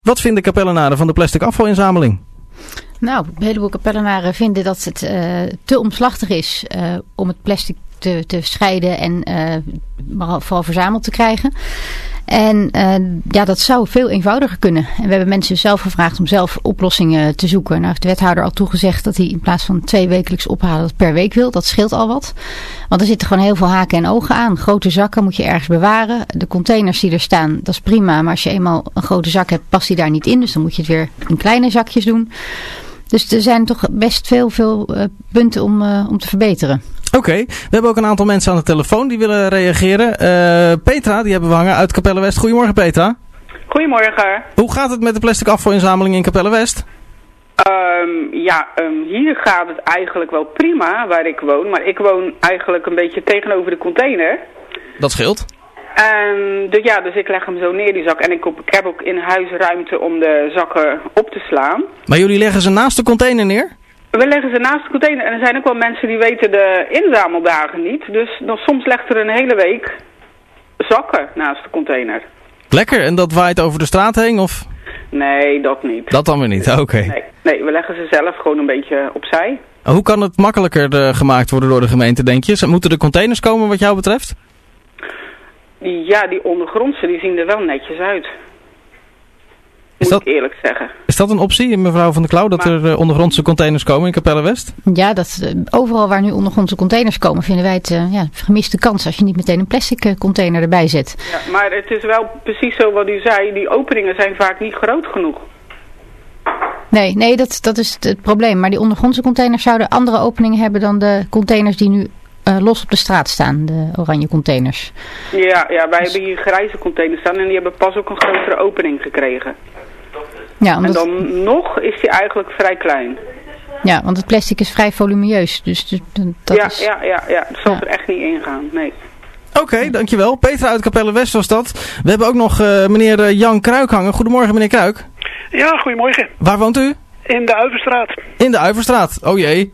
Wat vinden Capellenaren van de plastic afvalinzameling? Nou, een heleboel Capellenaren vinden dat het te omslachtig is om het plastic te scheiden en vooral verzameld te krijgen. En dat zou veel eenvoudiger kunnen. En we hebben mensen zelf gevraagd om zelf oplossingen te zoeken. Nou heeft de wethouder al toegezegd dat hij in plaats van 2 wekelijks ophalen dat per week wil. Dat scheelt al wat. Want er zitten gewoon heel veel haken en ogen aan. Grote zakken moet je ergens bewaren. De containers die er staan, dat is prima. Maar als je eenmaal een grote zak hebt, past die daar niet in. Dus dan moet je het weer in kleine zakjes doen. Dus er zijn toch best veel punten om te verbeteren. Oké, we hebben ook een aantal mensen aan de telefoon die willen reageren. Petra, die hebben we hangen uit Capelle West. Goedemorgen Petra. Goedemorgen. Hoe gaat het met de plastic afvalinzameling in Capelle West? Hier gaat het eigenlijk wel prima waar ik woon. Maar ik woon eigenlijk een beetje tegenover de container. Dat scheelt. Dus ik leg hem zo neer, die zak. En ik heb ook in huis ruimte om de zakken op te slaan. Maar jullie leggen ze naast de container neer? We leggen ze naast de container. En er zijn ook wel mensen die weten de inzameldagen niet. Dus soms legt er een hele week zakken naast de container. Lekker, en dat waait over de straat heen, of? Nee, dat niet. Dat dan weer niet, oké. Nee, we leggen ze zelf gewoon een beetje opzij. Hoe kan het makkelijker gemaakt worden door de gemeente, denk je? Moeten er containers komen wat jou betreft? Ja, die ondergrondse, die zien er wel netjes uit. Moet ik eerlijk zeggen. Is dat een optie, mevrouw Van der Klauw, dat er ondergrondse containers komen in Capelle West? Ja, overal waar nu ondergrondse containers komen, vinden wij het gemiste kans als je niet meteen een plastic container erbij zet. Ja, maar het is wel precies zo wat u zei, die openingen zijn vaak niet groot genoeg. Nee, dat is het probleem. Maar die ondergrondse containers zouden andere openingen hebben dan de containers die nu los op de straat staan, de oranje containers. Ja, wij hebben hier grijze containers staan en die hebben pas ook een grotere opening gekregen. Ja, en dan nog is die eigenlijk vrij klein. Ja, want het plastic is vrij volumineus. Dus dat is... Ja, dat zal er echt niet in gaan, nee. Oké, dankjewel. Petra uit Capelle West was dat. We hebben ook nog meneer Jan Kruik hangen. Goedemorgen meneer Kruik. Ja, goedemorgen. Waar woont u? In de Uiverstraat. In de Uiverstraat, oh jee.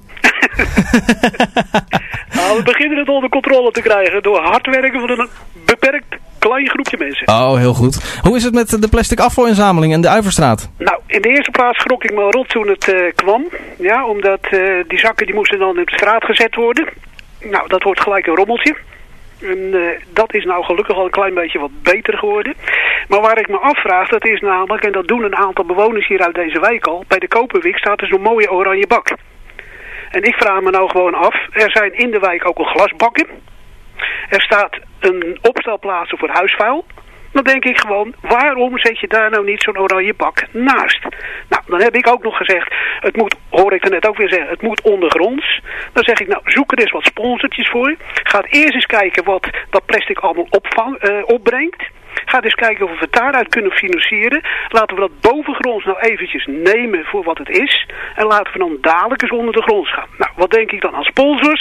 Nou, we beginnen het onder controle te krijgen door hard werken van een beperkt klein groepje mensen. Oh, heel goed. Hoe is het met de plastic afvalinzameling en de Uiverstraat? Nou, in de eerste plaats schrok ik me rot toen het kwam. Ja, omdat die zakken die moesten dan op de straat gezet worden. Nou, dat wordt gelijk een rommeltje. En dat is nou gelukkig al een klein beetje wat beter geworden. Maar waar ik me afvraag, dat is namelijk, en dat doen een aantal bewoners hier uit deze wijk al, bij de Koperwijk staat er zo'n mooie oranje bak. En ik vraag me nou gewoon af, er zijn in de wijk ook al glasbakken. Er staat een opstelplaats voor huisvuil. Dan denk ik gewoon, waarom zet je daar nou niet zo'n oranje bak naast? Nou, dan heb ik ook nog gezegd, het moet, hoor ik er net ook weer zeggen, het moet ondergronds. Dan zeg ik, nou, zoek er eens wat sponsortjes voor. Ga eerst eens kijken wat dat plastic allemaal opbrengt. Ga eens kijken of we het daaruit kunnen financieren. Laten we dat bovengronds nou eventjes nemen voor wat het is. En laten we dan dadelijk eens onder de grond gaan. Nou, wat denk ik dan aan sponsors?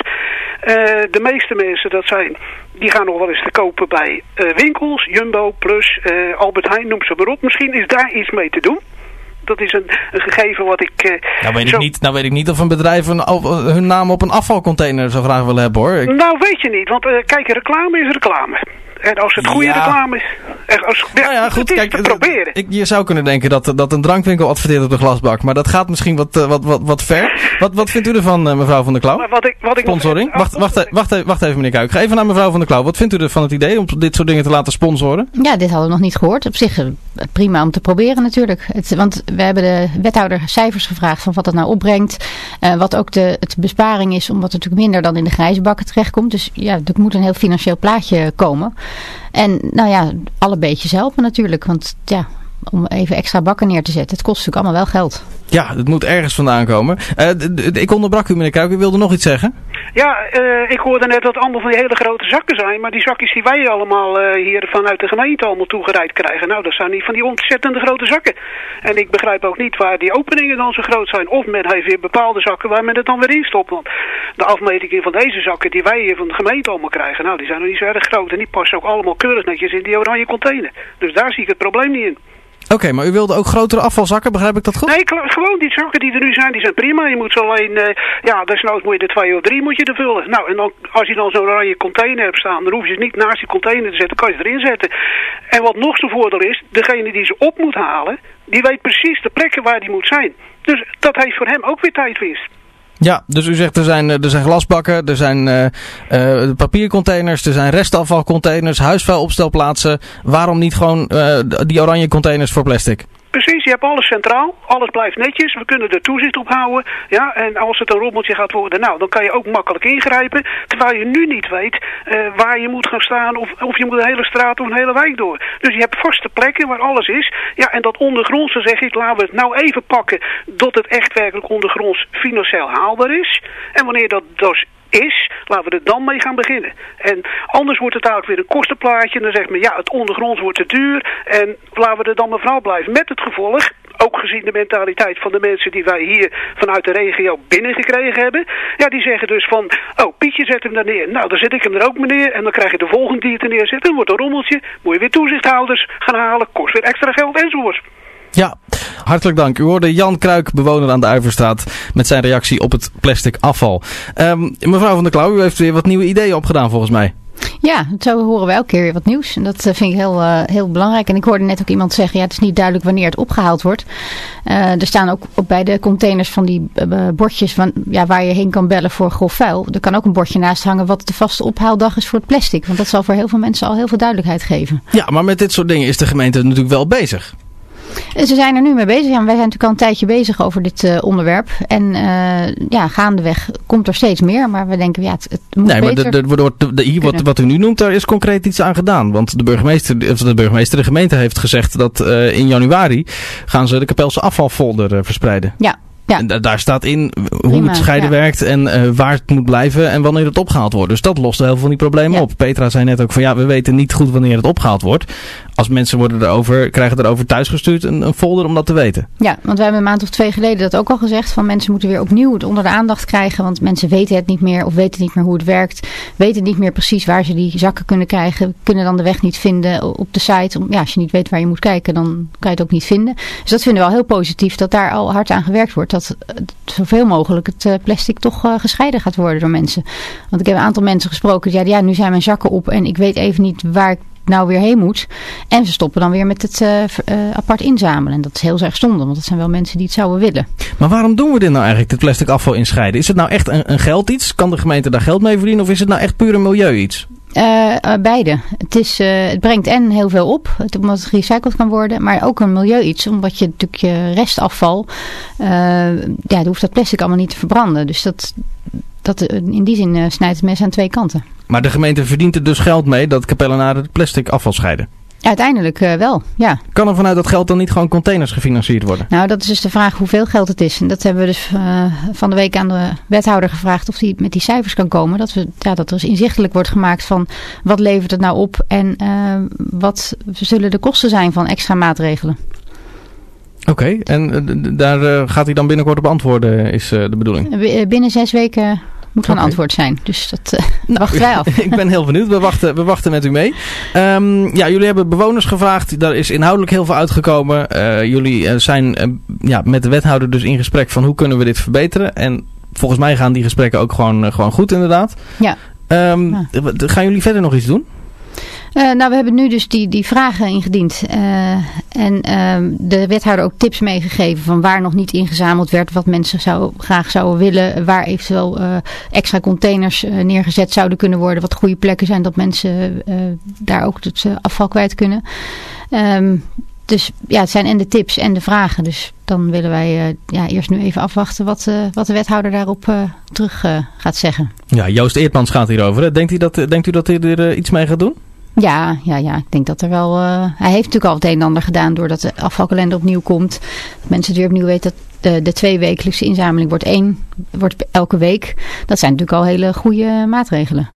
De meeste mensen, die gaan nog wel eens te kopen bij winkels. Jumbo, Plus, Albert Heijn, noem ze maar op. Misschien is daar iets mee te doen. Dat is een gegeven wat ik... Nou weet ik niet of een bedrijf hun naam op een afvalcontainer zo graag wil hebben, hoor. Nou, weet je niet. Want kijk, reclame is reclame. En als het goede reclame is... goed, het is kijk, te proberen. Je zou kunnen denken dat een drankwinkel adverteert op de glasbak. Maar dat gaat misschien wat ver. Wat vindt u ervan, mevrouw Van der Klauw? Sponsoring? Wacht even, meneer Kuik. Ga even naar mevrouw Van der Klauw. Wat vindt u ervan het idee om dit soort dingen te laten sponsoren? Ja, dit hadden we nog niet gehoord. Op zich prima om te proberen natuurlijk. Want we hebben de wethouder cijfers gevraagd van wat dat nou opbrengt. Wat ook het besparing is, omdat er natuurlijk minder dan in de grijze bakken terechtkomt. Dus ja, er moet een heel financieel plaatje komen. En nou ja, alle beetjes helpen natuurlijk. Want ja, om even extra bakken neer te zetten, het kost natuurlijk allemaal wel geld. Ja, het moet ergens vandaan komen. Ik onderbrak u, meneer Kuik. U wilde nog iets zeggen? Ja, ik hoorde net dat het allemaal van die hele grote zakken zijn. Maar die zakjes die wij allemaal hier vanuit de gemeente allemaal toegereikt krijgen. Nou, dat zijn niet van die ontzettende grote zakken. En ik begrijp ook niet waar die openingen dan zo groot zijn. Of men heeft weer bepaalde zakken waar men het dan weer in stopt. Want de afmetingen van deze zakken die wij hier van de gemeente allemaal krijgen. Nou, die zijn nog niet zo erg groot. En die passen ook allemaal keurig netjes in die oranje container. Dus daar zie ik het probleem niet in. Oké, maar u wilde ook grotere afvalzakken, begrijp ik dat goed? Nee, gewoon die zakken die er nu zijn, die zijn prima. Je moet ze alleen, desnoods moet je er 2 of 3 moet je er vullen. Nou, en dan, als je dan zo'n oranje container hebt staan, dan hoef je ze niet naast die container te zetten, kan je ze erin zetten. En wat nog zo'n voordeel is, degene die ze op moet halen, die weet precies de plekken waar die moet zijn. Dus dat heeft voor hem ook weer tijdwinst. Ja, dus u zegt er zijn glasbakken, er zijn papiercontainers, er zijn restafvalcontainers, huisvuilopstelplaatsen. Waarom niet gewoon die oranje containers voor plastic? Precies, je hebt alles centraal, alles blijft netjes, we kunnen er toezicht op houden. Ja, en als het een rommeltje gaat worden, nou, dan kan je ook makkelijk ingrijpen. Terwijl je nu niet weet waar je moet gaan staan of je moet een hele straat of een hele wijk door. Dus je hebt vaste plekken waar alles is. Ja, en dat ondergrondse zeg ik, laten we het nou even pakken dat het echt werkelijk ondergronds financieel haalbaar is. En wanneer dat dus is, laten we er dan mee gaan beginnen. En anders wordt het eigenlijk weer een kostenplaatje. En dan zegt men, ja, het ondergronds wordt te duur. En laten we er dan maar vanaf blijven. Met het gevolg, ook gezien de mentaliteit van de mensen die wij hier vanuit de regio binnengekregen hebben. Ja, die zeggen dus van, oh, Pietje zet hem daar neer. Nou, dan zet ik hem er ook meneer. En dan krijg je de volgende die het er neerzet. Dan wordt een rommeltje. Moet je weer toezichthouders gaan halen. Kost weer extra geld enzovoort. Ja, hartelijk dank. U hoorde Jan Kruik, bewoner aan de Uiverstraat, met zijn reactie op het plastic afval. Mevrouw van der Klauw, u heeft weer wat nieuwe ideeën opgedaan volgens mij. Ja, zo horen we elke keer weer wat nieuws. En dat vind ik heel belangrijk. En ik hoorde net ook iemand zeggen, ja, het is niet duidelijk wanneer het opgehaald wordt. Er staan ook bij de containers van die bordjes waar je heen kan bellen voor grof vuil. Er kan ook een bordje naast hangen wat de vaste ophaaldag is voor het plastic. Want dat zal voor heel veel mensen al heel veel duidelijkheid geven. Ja, maar met dit soort dingen is de gemeente natuurlijk wel bezig. Ze zijn er nu mee bezig. Ja, wij zijn natuurlijk al een tijdje bezig over dit onderwerp. En gaandeweg komt er steeds meer. Maar we denken, ja, het moet beter. Maar wat u nu noemt, daar is concreet iets aan gedaan. Want de gemeente heeft gezegd dat in januari gaan ze de Kapelse afvalfolder verspreiden. Ja. Ja. En daar staat in hoe het scheiden werkt en waar het moet blijven en wanneer het opgehaald wordt. Dus dat lost heel veel van die problemen op. Petra zei net ook van ja, we weten niet goed wanneer het opgehaald wordt. Als mensen krijgen erover thuisgestuurd een folder om dat te weten. Ja, want wij hebben een maand of 2 geleden dat ook al gezegd. Van mensen moeten weer opnieuw het onder de aandacht krijgen. Want mensen weten het niet meer of weten niet meer hoe het werkt. Weten niet meer precies waar ze die zakken kunnen krijgen. Kunnen dan de weg niet vinden op de site. Als je niet weet waar je moet kijken, dan kan je het ook niet vinden. Dus dat vinden we wel heel positief dat daar al hard aan gewerkt wordt. Dat zoveel mogelijk het plastic toch gescheiden gaat worden door mensen. Want ik heb een aantal mensen gesproken. Ja, nu zijn mijn zakken op en ik weet even niet waar ik nou weer heen moet. En ze stoppen dan weer met het apart inzamelen. En dat is heel erg zonde, want dat zijn wel mensen die het zouden willen. Maar waarom doen we dit nou eigenlijk, dit plastic afval inscheiden? Is het nou echt een geld iets? Kan de gemeente daar geld mee verdienen? Of is het nou echt puur een milieu iets? Beide. Het brengt heel veel op, omdat het gerecycled kan worden, maar ook een milieu iets, omdat je natuurlijk je restafval, dan hoeft dat plastic allemaal niet te verbranden. Dus dat in die zin snijdt het mes aan 2 kanten. Maar de gemeente verdient er dus geld mee dat Kapellenaren het plastic afval scheiden? Uiteindelijk wel, ja. Kan er vanuit dat geld dan niet gewoon containers gefinancierd worden? Nou, dat is dus de vraag hoeveel geld het is. En dat hebben we dus van de week aan de wethouder gevraagd of hij met die cijfers kan komen. Dat er eens inzichtelijk wordt gemaakt van wat levert het nou op en wat zullen de kosten zijn van extra maatregelen. Oké, en daar gaat hij dan binnenkort op antwoorden, is de bedoeling? Binnen 6 weken moet een antwoord zijn. Dus dat wachten wij af. Ik ben heel benieuwd. We wachten met u mee. Jullie hebben bewoners gevraagd. Daar is inhoudelijk heel veel uitgekomen. Jullie zijn met de wethouder dus in gesprek van hoe kunnen we dit verbeteren. En volgens mij gaan die gesprekken ook gewoon goed inderdaad. Ja. Gaan jullie verder nog iets doen? We hebben nu dus die vragen ingediend. En de wethouder ook tips meegegeven van waar nog niet ingezameld werd. Wat mensen graag zouden willen. Waar eventueel extra containers neergezet zouden kunnen worden. Wat goede plekken zijn dat mensen daar ook het afval kwijt kunnen. Dus ja, het zijn en de tips en de vragen. Dus dan willen wij eerst nu even afwachten wat de wethouder daarop terug gaat zeggen. Ja, Joost Eertmans gaat hierover. Hè? Denkt u dat hij er iets mee gaat doen? Ja, ik denk dat er wel... hij heeft natuurlijk al het een en ander gedaan doordat de afvalkalender opnieuw komt. Dat mensen het weer opnieuw weten dat de 2-wekelijkse inzameling wordt elke week. Dat zijn natuurlijk al hele goede maatregelen.